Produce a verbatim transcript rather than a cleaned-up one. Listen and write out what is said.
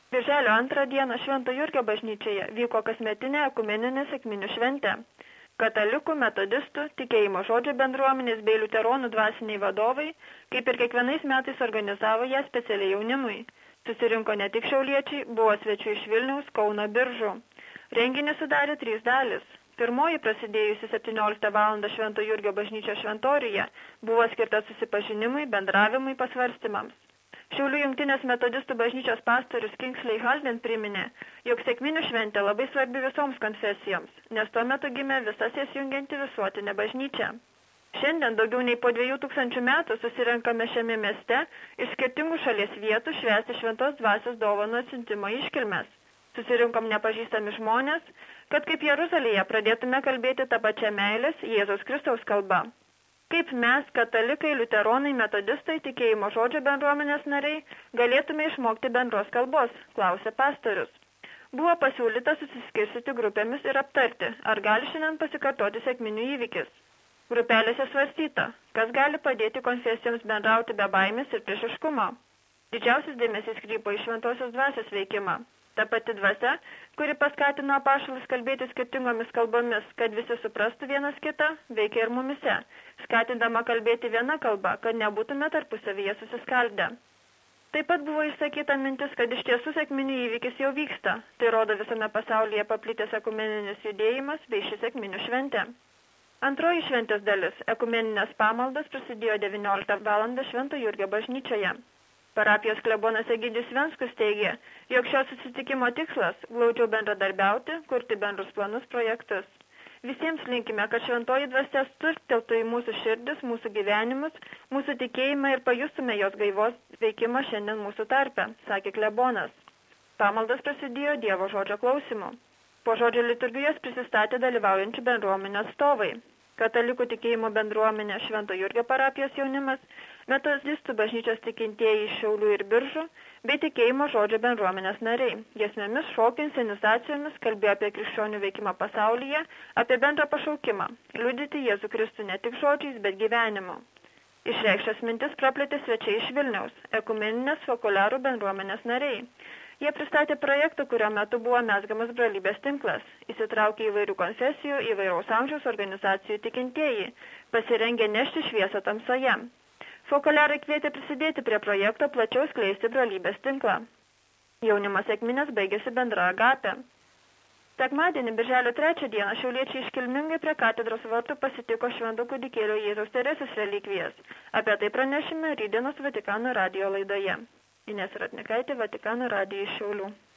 Birželio antrą dieną Švento Jurgio bažnyčioje vyko kasmetinė ekumeninė sekminių šventė. Katalikų, metodistų, tikėjimo žodžio bendruomenės bei liuteronų dvasiniai vadovai, kaip ir kiekvienais metais organizavo ją specialiai jaunimui. Susirinko ne tik šiauliečiai, buvo svečių iš Vilniaus, Kauno, Biržų. Renginį sudarė trys dalis. Pirmoji, prasidėjusi septynioliktą valandą Švento Jurgio bažnyčios šventoriuje, buvo skirta susipažinimui, bendravimui, pasvarstymams. Šiaulių jungtinės metodistų bažnyčios pastorius Kingsley Halden priminė, jog sekminių šventė labai svarbi visoms konfesijoms, nes tuo metu gimė visas jas jungianti visuotinė bažnyčia. Šiandien daugiau nei po dviejų tūkstančių metų susirenkame šiame mieste iš skirtingų šalies vietų švęsti šventos dvasios dovanų atsiuntimo iškilmes. Susirinkom nepažįstami žmonės, kad kaip Jeruzalėje pradėtume kalbėti tą pačią meilės Jėzaus Kristaus kalbą. Kaip mes, katalikai, liuteronai, metodistai, tikėjimo žodžio bendruomenės nariai, galėtume išmokti bendros kalbos, klausė pastorius. Buvo pasiūlyta susiskirstyti grupėmis ir aptarti, ar gali šiandien pasikartoti sekminių įvykis. Grupelėse svarstyta, kas gali padėti konfesijoms bendrauti be baimės ir priešiškumo. Didžiausias dėmesys krypo į šventosios dvasios veikimą. Ta pati dvasia, kuri paskatino apaštalus kalbėti skirtingomis kalbomis, kad visi suprastų vienas kitą, veikia ir mumise, skatindama kalbėti viena kalba, kad nebūtume tarpusavyje susiskaldę. Taip pat buvo išsakyta mintis, kad iš tiesų sekminių įvykis jau vyksta. Tai rodo visame pasaulyje paplitęs ekumeninis judėjimas bei ši sekminių šventė. Antroji šventės dalis, ekumeninės pamaldos, prasidėjo devynioliktą valandą Švento Jurgio bažnyčioje. Parapijos klebonas Egidijus Venskus teigė, jog šio susitikimo tikslas – glaudžiau bendradarbiauti, kurti bendrus planus projektus. Visiems linkime, kad šventoji dvasia sturteltų į mūsų širdis, mūsų gyvenimus, mūsų tikėjimą ir pajustume jos gaivos veikimą šiandien mūsų tarpe, sakė klebonas. Pamaldas prasidėjo Dievo žodžio klausimu. Po žodžio liturgijos prisistatė dalyvaujančių bendruomenės atstovai. Katalikų tikėjimo bendruomenė Švento Jurgio parapijos jaunimas, metodistų bažnyčios tikintieji iš Šiaulių ir Biržų, bei tikėjimo žodžio bendruomenės nariai. Giesmėmis, šokių, inscenizacijomis kalbėjo apie krikščionių veikimą pasaulyje, apie bendrą pašaukimą – liudyti Jėzų Kristų ne tik žodžiais, bet gyvenimu. Išreikštas mintis praplėtė svečiai iš Vilniaus, ekumeninės fokuliarų bendruomenės nariai. Jie pristatė projektą, kurio metu buvo mezgamas brolybės tinklas. Įsitraukė įvairių konfesijų, įvairaus amžiaus organizacijų tikintieji, pasirengė nešti šviesą tamsoje. Fokuliarai kvietė prisidėti prie projekto plačiau skleisti brolybės tinklą. Jaunimas sekminės baigėsi bendra agape. Sekmadienį, birželio trečią dieną, šiauliečiai iškilmingai prie katedros vartų pasitiko Švento kūdikėlio Jėzaus Teresės relikvijas. Apie tai pranešime rytdienos Vatikano radijo laidoje. Inesa Ratnikaitė, Vatikano radijo iš Šiaulių.